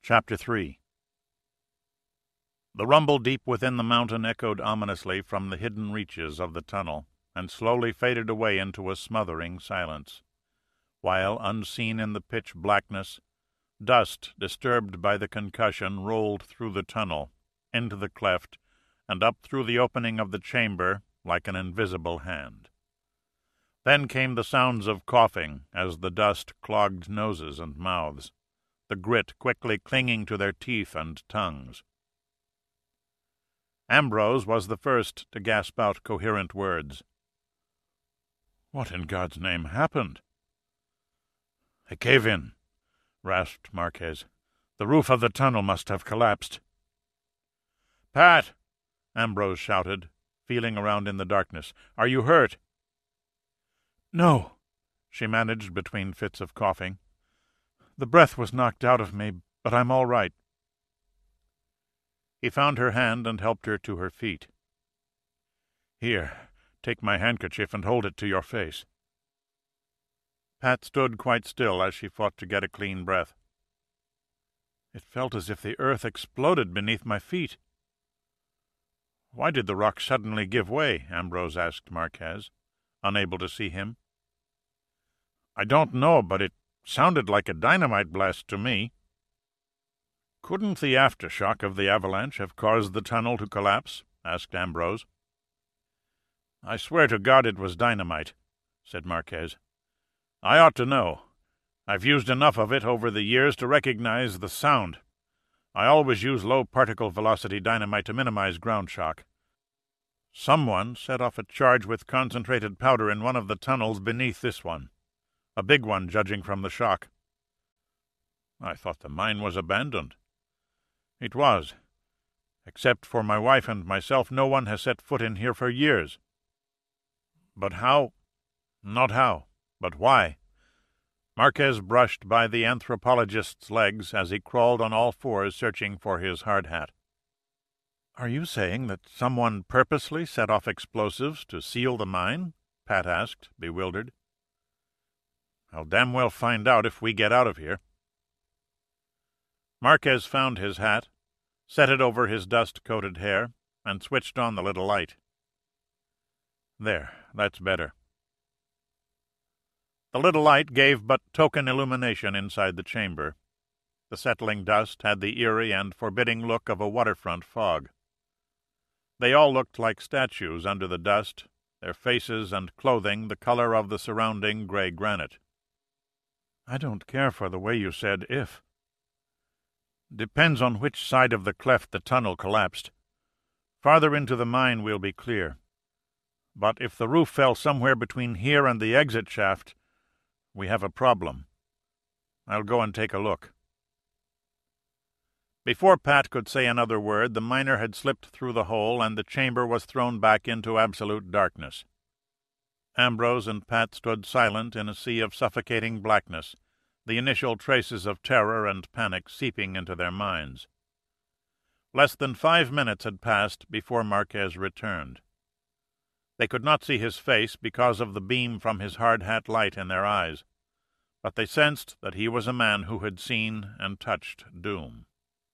Chapter 3. The rumble deep within the mountain echoed ominously from the hidden reaches of the tunnel, and slowly faded away into a smothering silence, while, unseen in the pitch blackness, dust, disturbed by the concussion, rolled through the tunnel, into the cleft, and up through the opening of the chamber like an invisible hand. Then came the sounds of coughing, as the dust clogged noses and mouths, the grit quickly clinging to their teeth and tongues. Ambrose was the first to gasp out coherent words. "What in God's name happened?" "A cave-in," rasped Marquez. "The roof of the tunnel must have collapsed." "Pat!" Ambrose shouted, feeling around in the darkness. "Are you hurt?" "No," she managed between fits of coughing. "The breath was knocked out of me, but I'm all right." He found her hand and helped her to her feet. "Here, take my handkerchief and hold it to your face." Pat stood quite still as she fought to get a clean breath. "It felt as if the earth exploded beneath my feet." "Why did the rock suddenly give way?" Ambrose asked Marquez, unable to see him. "I don't know, but it sounded like a dynamite blast to me." "Couldn't the aftershock of the avalanche have caused the tunnel to collapse?" asked Ambrose. "I swear to God it was dynamite," said Marquez. "I ought to know. I've used enough of it over the years to recognize the sound. I always use low particle velocity dynamite to minimize ground shock. Someone set off a charge with concentrated powder in one of the tunnels beneath this one. A big one, judging from the shock." "I thought the mine was abandoned." "It was. Except for my wife and myself, no one has set foot in here for years." "But how—" "Not how, but why." Marquez brushed by the anthropologist's legs as he crawled on all fours searching for his hard hat. "Are you saying that someone purposely set off explosives to seal the mine?" Pat asked, bewildered. "I'll damn well find out if we get out of here." Marquez found his hat, set it over his dust-coated hair, and switched on the little light. "There, that's better." The little light gave but token illumination inside the chamber. The settling dust had the eerie and forbidding look of a waterfront fog. They all looked like statues under the dust, their faces and clothing the color of the surrounding gray granite. "I don't care for the way you said 'if.' Depends on which side of the cleft the tunnel collapsed. Farther into the mine we'll be clear. But if the roof fell somewhere between here and the exit shaft, we have a problem. I'll go and take a look." Before Pat could say another word, the miner had slipped through the hole, and the chamber was thrown back into absolute darkness. Ambrose and Pat stood silent in a sea of suffocating blackness, the initial traces of terror and panic seeping into their minds. Less than 5 minutes had passed before Marquez returned. They could not see his face because of the beam from his hard hat light in their eyes, but they sensed that he was a man who had seen and touched doom.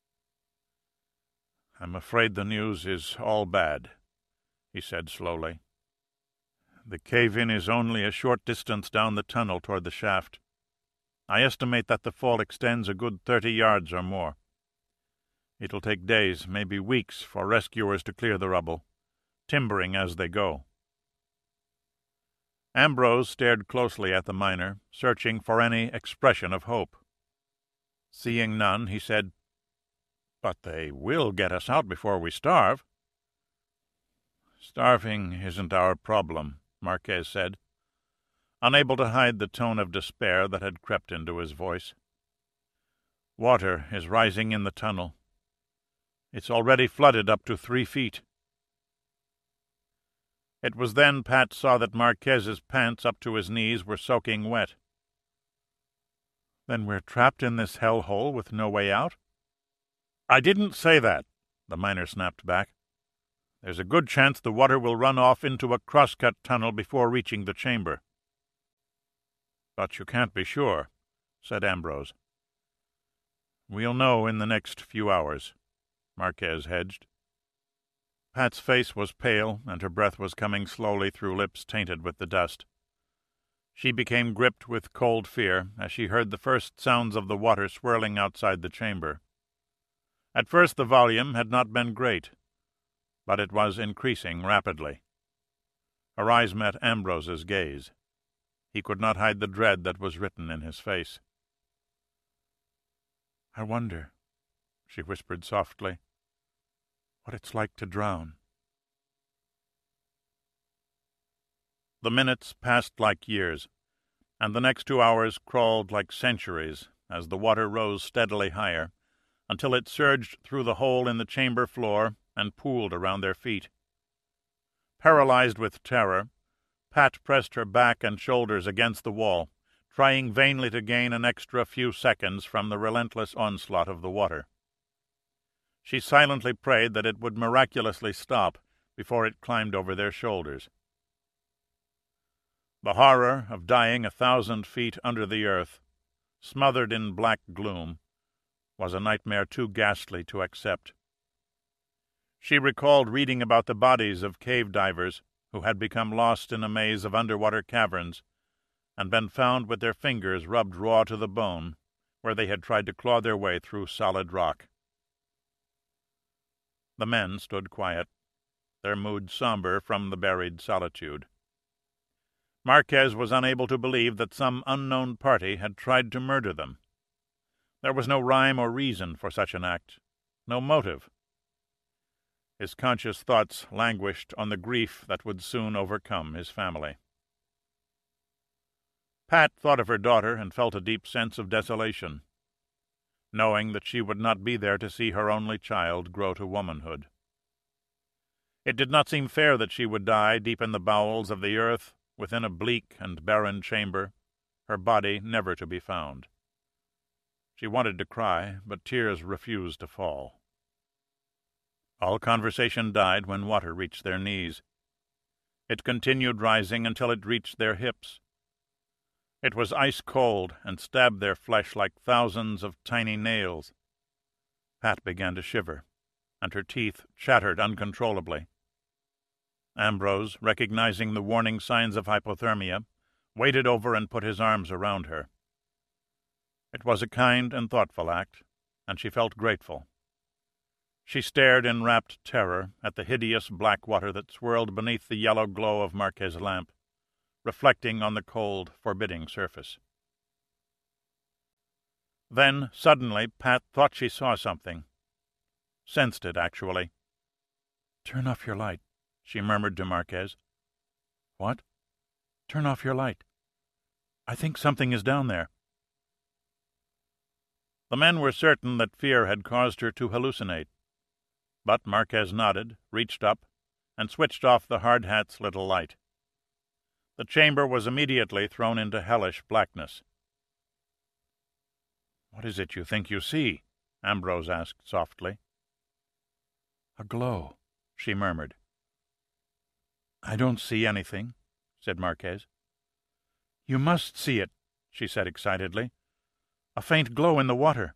"I'm afraid the news is all bad," he said slowly. "The cave-in is only a short distance down the tunnel toward the shaft. I estimate that the fall extends a good 30 yards or more. It'll take days, maybe weeks, for rescuers to clear the rubble, timbering as they go." Ambrose stared closely at the miner, searching for any expression of hope. Seeing none, he said, "But they will get us out before we starve." "Starving isn't our problem," Marquez said, unable to hide the tone of despair that had crept into his voice. "Water is rising in the tunnel. It's already flooded up to 3 feet. It was then Pat saw that Marquez's pants up to his knees were soaking wet. "Then we're trapped in this hellhole with no way out?" "I didn't say that," the miner snapped back. "There's a good chance the water will run off into a cross-cut tunnel before reaching the chamber." "But you can't be sure," said Ambrose. "We'll know in the next few hours," Marquez hedged. Pat's face was pale, and her breath was coming slowly through lips tainted with the dust. She became gripped with cold fear as she heard the first sounds of the water swirling outside the chamber. At first the volume had not been great, but it was increasing rapidly. Her eyes met Ambrose's gaze. He could not hide the dread that was written in his face. "I wonder," she whispered softly, "what it's like to drown." The minutes passed like years, and the next 2 hours crawled like centuries as the water rose steadily higher, until it surged through the hole in the chamber floor and pooled around their feet. Paralyzed with terror, Pat pressed her back and shoulders against the wall, trying vainly to gain an extra few seconds from the relentless onslaught of the water. She silently prayed that it would miraculously stop before it climbed over their shoulders. The horror of dying 1,000 feet under the earth, smothered in black gloom, was a nightmare too ghastly to accept. She recalled reading about the bodies of cave divers who had become lost in a maze of underwater caverns and been found with their fingers rubbed raw to the bone where they had tried to claw their way through solid rock. The men stood quiet, their mood somber from the buried solitude. Marquez was unable to believe that some unknown party had tried to murder them. There was no rhyme or reason for such an act, no motive. His conscious thoughts languished on the grief that would soon overcome his family. Pat thought of her daughter and felt a deep sense of desolation, knowing that she would not be there to see her only child grow to womanhood. It did not seem fair that she would die deep in the bowels of the earth, within a bleak and barren chamber, her body never to be found. She wanted to cry, but tears refused to fall. All conversation died when water reached their knees. It continued rising until it reached their hips. It was ice-cold and stabbed their flesh like thousands of tiny nails. Pat began to shiver, and her teeth chattered uncontrollably. Ambrose, recognizing the warning signs of hypothermia, waded over and put his arms around her. It was a kind and thoughtful act, and she felt grateful. She stared in rapt terror at the hideous black water that swirled beneath the yellow glow of Marquez's lamp, reflecting on the cold, forbidding surface. Then, suddenly, Pat thought she saw something. Sensed it, actually. "Turn off your light," she murmured to Marquez. "What?" "Turn off your light. I think something is down there." The men were certain that fear had caused her to hallucinate, but Marquez nodded, reached up, and switched off the hardhat's little light. The chamber was immediately thrown into hellish blackness. "What is it you think you see?" Ambrose asked softly. "A glow," she murmured. "I don't see anything," said Marquez. "You must see it," she said excitedly. "A faint glow in the water."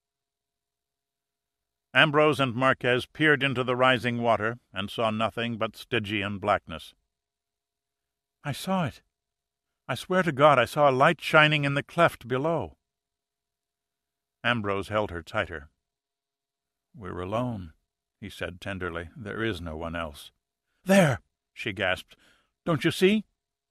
Ambrose and Marquez peered into the rising water and saw nothing but Stygian blackness. "I saw it. I swear to God I saw a light shining in the cleft below." Ambrose held her tighter. "We're alone," he said tenderly. "There is no one else." "There!" she gasped. "Don't you see?"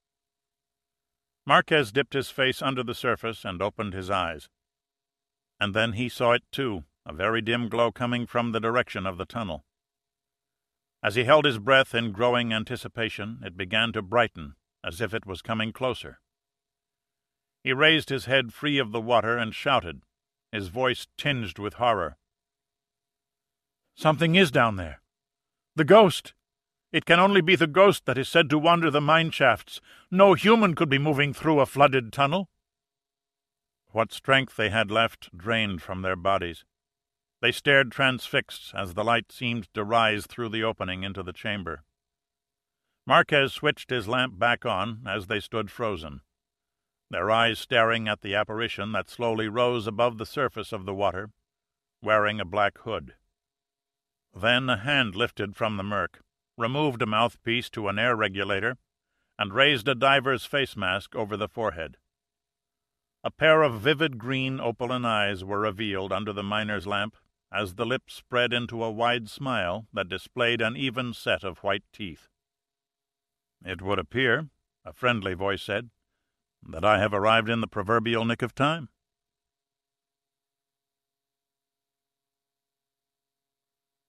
Marquez dipped his face under the surface and opened his eyes. And then he saw it too, a very dim glow coming from the direction of the tunnel. As he held his breath in growing anticipation, it began to brighten, as if it was coming closer. He raised his head free of the water and shouted, his voice tinged with horror. "Something is down there! The ghost! It can only be the ghost that is said to wander the mine shafts. No human could be moving through a flooded tunnel." What strength they had left drained from their bodies. They stared transfixed as the light seemed to rise through the opening into the chamber. Marquez switched his lamp back on as they stood frozen, their eyes staring at the apparition that slowly rose above the surface of the water wearing a black hood. Then a hand lifted from the murk, removed a mouthpiece to an air regulator, and raised a diver's face mask over the forehead. A pair of vivid green opaline eyes were revealed under the miner's lamp as the lips spread into a wide smile that displayed an even set of white teeth. "It would appear," a friendly voice said, "that I have arrived in the proverbial nick of time."